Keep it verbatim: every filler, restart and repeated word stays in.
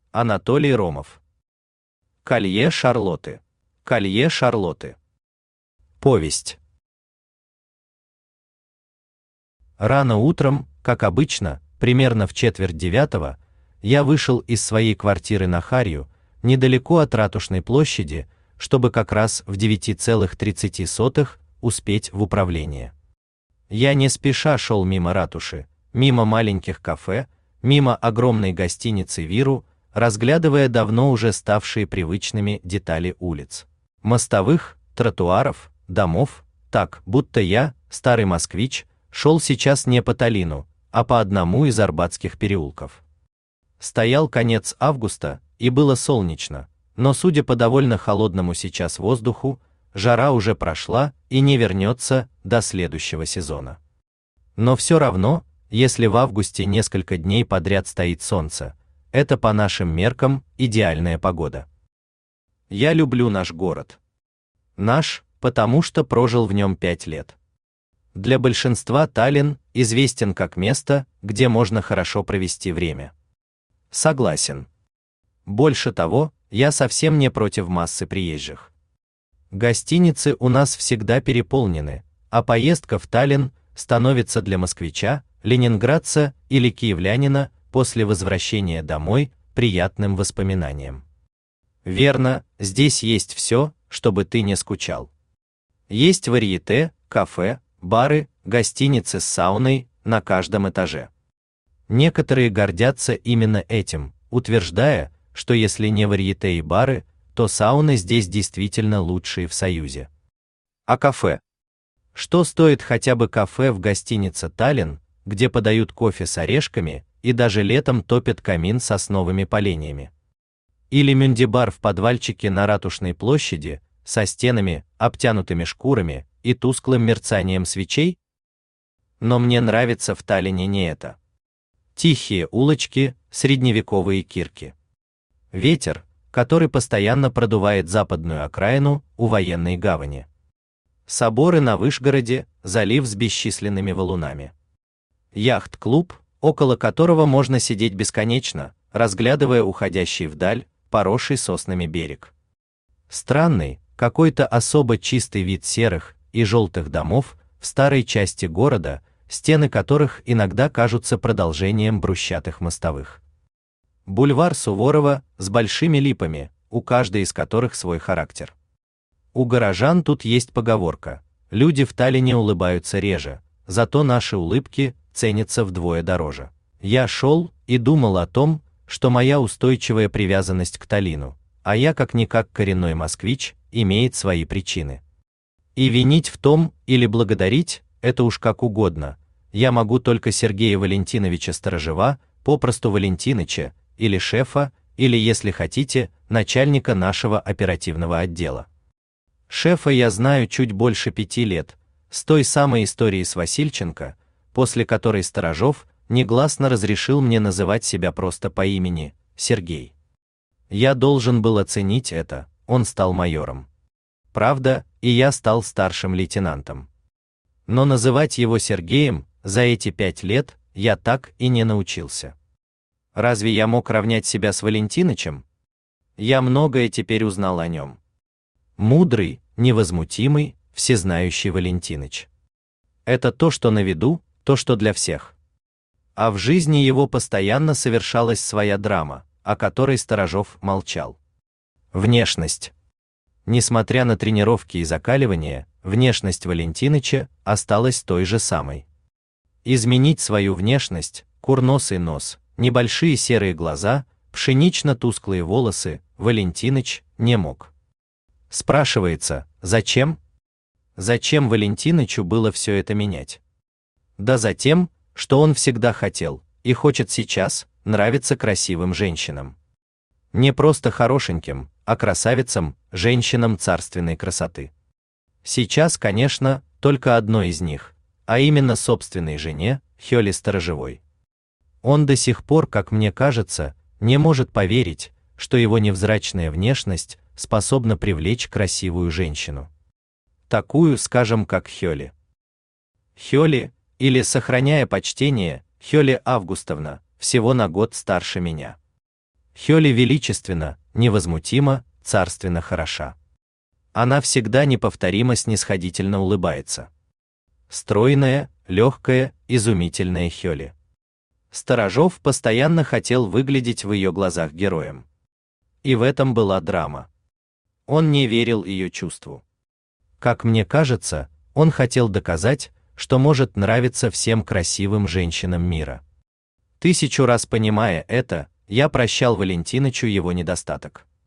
Анатолий Ромов. Колье Шарлотты. Колье Шарлотты. Повесть. Рано утром, как обычно, примерно в четверть девятого, я вышел из своей квартиры на Харью, недалеко от Ратушной площади, чтобы как раз в девять целых тридцать сотых успеть в управление. Я не спеша шел мимо ратуши, мимо маленьких кафе, мимо огромной гостиницы Виру, разглядывая давно уже ставшие привычными детали улиц, мостовых, тротуаров, домов, так, будто я, старый москвич, шел сейчас не по Таллину, а по одному из арбатских переулков. Стоял конец августа, и было солнечно, но, судя по довольно холодному сейчас воздуху, жара уже прошла и не вернется до следующего сезона. Но все равно, если в августе несколько дней подряд стоит солнце, это по нашим меркам идеальная погода. Я люблю наш город. Наш, потому что прожил в нем пять лет. Для большинства Таллин известен как место, где можно хорошо провести время. Согласен. Больше того, я совсем не против массы приезжих. Гостиницы у нас всегда переполнены, а поездка в Таллин становится для москвича, ленинградца или киевлянина после возвращения домой приятным воспоминанием. Верно, здесь есть все, чтобы ты не скучал. Есть варьете, кафе, бары, гостиницы с сауной на каждом этаже. Некоторые гордятся именно этим, утверждая, что если не варьете и бары, то сауны здесь действительно лучшие в Союзе. А кафе? Что стоит хотя бы кафе в гостинице Таллин, где подают кофе с орешками и даже летом топят камин сосновыми поленьями? Или мюндибар в подвальчике на Ратушной площади со стенами, обтянутыми шкурами и тусклым мерцанием свечей? Но мне нравится в Таллине не это. Тихие улочки, средневековые кирки. Ветер, который постоянно продувает западную окраину у военной гавани. Соборы на Вышгороде, залив с бесчисленными валунами. Яхт-клуб, около которого можно сидеть бесконечно, разглядывая уходящий вдаль, поросший соснами берег. Странный, какой-то особо чистый вид серых и желтых домов в старой части города, стены которых иногда кажутся продолжением брусчатых мостовых. Бульвар Суворова с большими липами, у каждой из которых свой характер. У горожан тут есть поговорка: люди в Таллине улыбаются реже, зато наши улыбки ценятся вдвое дороже. Я шел и думал о том, что моя устойчивая привязанность к Таллину, а я как-никак коренной москвич, имеет свои причины. И винить в том или благодарить, это уж как угодно, я могу только Сергея Валентиновича Сторожева, попросту Валентиныча, или шефа, или, если хотите, начальника нашего оперативного отдела. Шефа я знаю чуть больше пяти лет, с той самой истории с Васильченко, после которой Сторожев негласно разрешил мне называть себя просто по имени Сергей. Я должен был оценить это, он стал майором. Правда, и я стал старшим лейтенантом. Но называть его Сергеем за эти пять лет я так и не научился. Разве я мог равнять себя с Валентинычем? Я многое теперь узнал о нем. Мудрый, невозмутимый, всезнающий Валентиныч. Это то, что на виду, то, что для всех. А в жизни его постоянно совершалась своя драма, о которой Сторожев молчал. Внешность. Несмотря на тренировки и закаливания, внешность Валентиныча осталась той же самой. Изменить свою внешность, курносый нос, небольшие серые глаза, пшенично-тусклые волосы, Валентиныч не мог. Спрашивается, зачем? Зачем Валентинычу было все это менять? Да затем, что он всегда хотел, и хочет сейчас, нравиться красивым женщинам. Не просто хорошеньким, а красавицам, женщинам царственной красоты. Сейчас, конечно, только одной из них, а именно собственной жене, Хёле Сторожевой. Он до сих пор, как мне кажется, не может поверить, что его невзрачная внешность способна привлечь красивую женщину. Такую, скажем, как Хёле. Хёле, или, сохраняя почтение, Хёле Августовна, всего на год старше меня. Хёли величественна, невозмутима, царственно хороша. Она всегда неповторимо снисходительно улыбается. Стройная, легкая, изумительная Хёли. Сторожов постоянно хотел выглядеть в ее глазах героем. И в этом была драма. Он не верил ее чувству. Как мне кажется, он хотел доказать, что может нравиться всем красивым женщинам мира. Тысячу раз понимая это, я прощал Валентинычу его недостаток.